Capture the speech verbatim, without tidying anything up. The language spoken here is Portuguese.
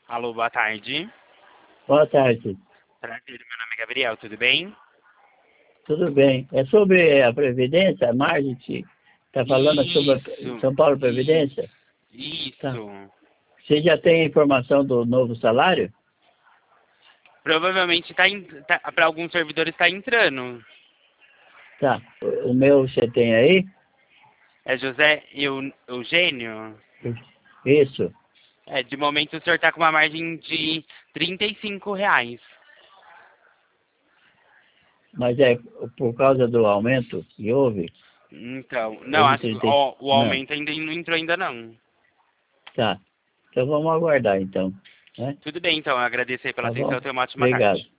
Alô, boa tarde. Boa tarde. Prazer, meu nome é Gabriel, tudo bem? Tudo bem. É sobre a Previdência, a Margit está falando sobre a Isso, São Paulo isso, Previdência? Tá. isso. Você já tem a informação do novo salário? Provavelmente tá, tá para alguns servidores está entrando. Tá. O, o meu você tem aí? É José Eu- Eugênio? Isso. É, de momento o senhor está com uma margem de trinta e cinco reais. Mas é por causa do aumento que houve? Então, não, Houve acho que trinta. o, o Não. aumento ainda não entrou ainda não. Tá. Então vamos aguardar então. Né? Tudo bem, então, eu agradeço aí pela Tá atenção, bom? tenha uma ótima Obrigado. tarde.